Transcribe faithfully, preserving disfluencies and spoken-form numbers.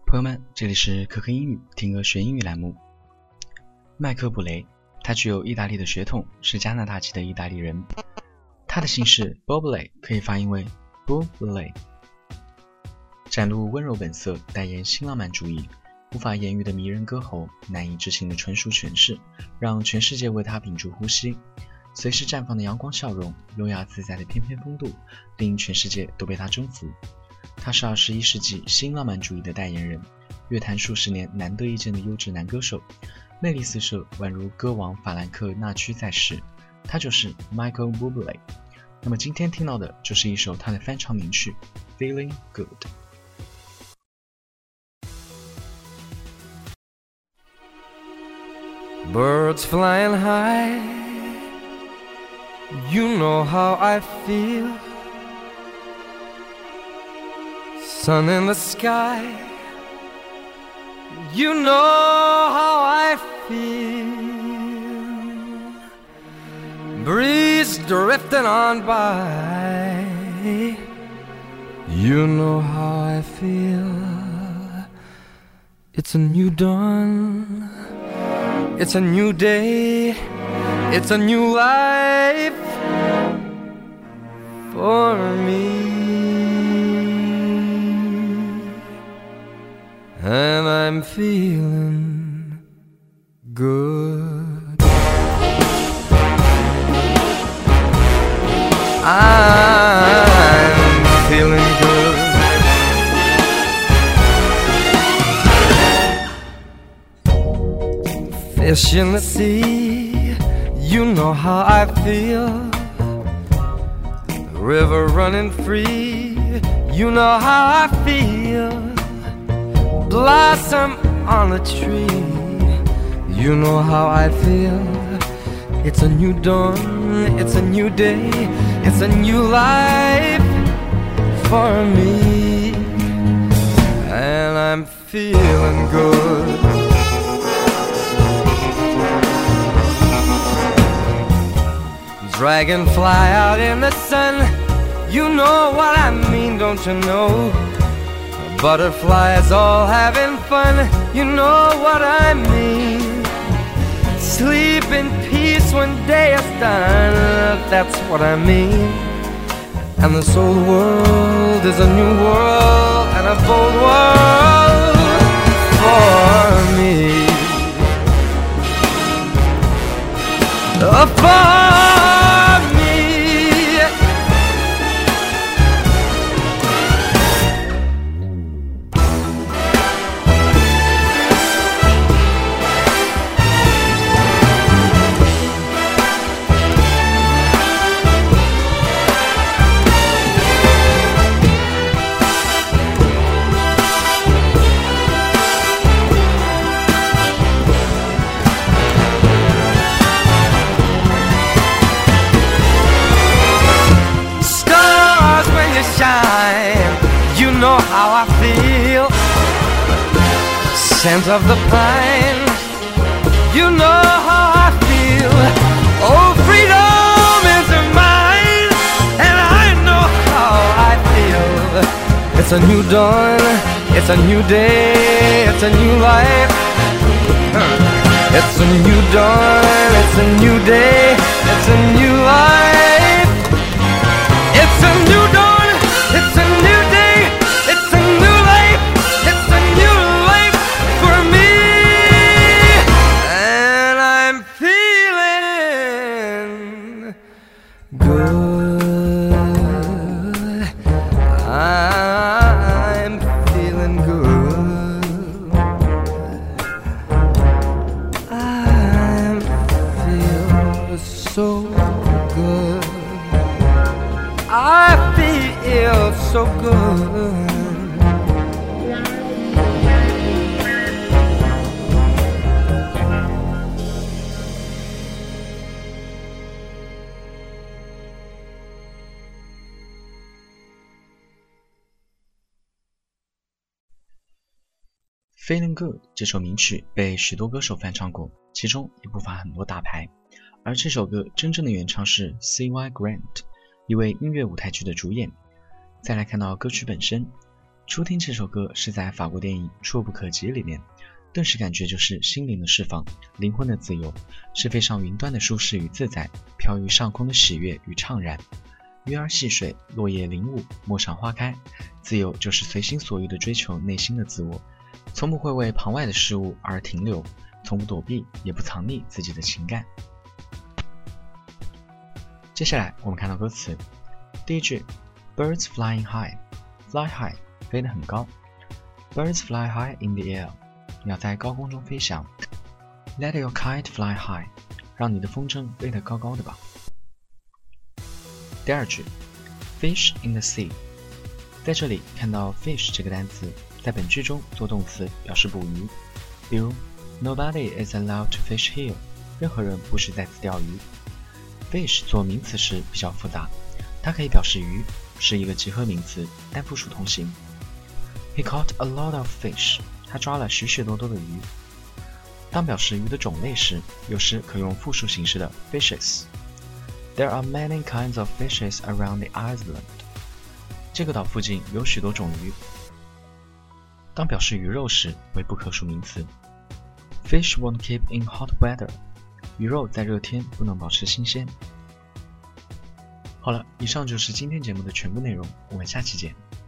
朋友们，这里是可可英语听歌学英语栏目。麦克布雷，他具有意大利的血统，是加拿大籍的意大利人。他的姓氏 Bublé 可以发音为 Bublé。展露温柔本色，代言新浪漫主义，无法言喻的迷人歌喉，难以置信的纯熟诠释，让全世界为他屏住呼吸。随时绽放的阳光笑容，优雅自在的翩翩风度，令全世界都被他征服。他是二十一世纪新浪漫主义的代言人，乐坛数十年难得一见的优质男歌手，魅力四射，宛如歌王法兰克纳屈在世。他就是 Michael Bublé。那么今天听到的就是一首他的翻唱名曲 Feeling Good。Birds flying high, you know how I feel. Sun in the sky, you know how I feel. Breeze drifting on by, you know how I feel. It's a new dawn, it's a new day, it's a new life for me. And I'm feeling good. I'm feeling good. Fish in the sea, you know how I feel. The river running free, you know how I feel. Blossom on a tree, you know how I feel. It's a new dawn, it's a new day, it's a new life for me. And I'm feeling good. Dragonfly out in the sun, you know what I mean, don't you know? Butterflies all having fun, you know what I mean. Sleep in peace when day is done, that's what I mean. And this old world is a new world, and a bold world for me. Oh, for you know how I feel. Scent of the pine, you know how I feel. Oh, freedom is mine, and I know how I feel. It's a new dawn, it's a new day, it's a new life. It's a new dawn, it's a new day, it's a new life. It's a new dawn, it's a new day, it's a new life, it's a new life for me. And I'm feeling good. I'm feeling good. I feel so good. I feel so good. Feeling Good 这首名曲被许多歌手翻唱过，其中也不乏很多大牌。而这首歌真正的原唱是 C Y Grant， 一位音乐舞台剧的主演。再来看到歌曲本身， 初听这首歌是在法国电影《触不可及》里面，顿时感觉就是心灵的释放，灵魂的自由，是飞上云端的舒适与自在，飘于上空的喜悦与怅然。鱼儿戏水，落叶领舞，陌上花开，自由就是随心所欲地追求内心的自我，从不会为旁外的事物而停留，从不躲避，也不藏匿自己的情感。接下来我们看到歌词，第一句 Birds flying high， fly high 飞得很高， Birds fly high in the air， 鸟在高空中飞翔， Let your kite fly high， 让你的风筝飞得高高的吧。第二句 Fish in the sea， 在这里看到 fish 这个单词在本句中做动词表示捕鱼，比如 Nobody is allowed to fish here， 任何人不许在此钓鱼。 Fish 做名词时比较复杂，它可以表示鱼，是一个集合名词，单复数同形。 He caught a lot of fish， 他抓了许许多多的鱼。当表示鱼的种类时，有时可用复数形式的 fishes。There are many kinds of fishes around the island。 这个岛附近有许多种鱼。当表示鱼肉时为不可数名词。Fish won't keep in hot weather。 鱼肉在热天不能保持新鲜。好了，以上就是今天节目的全部内容，我们下期见。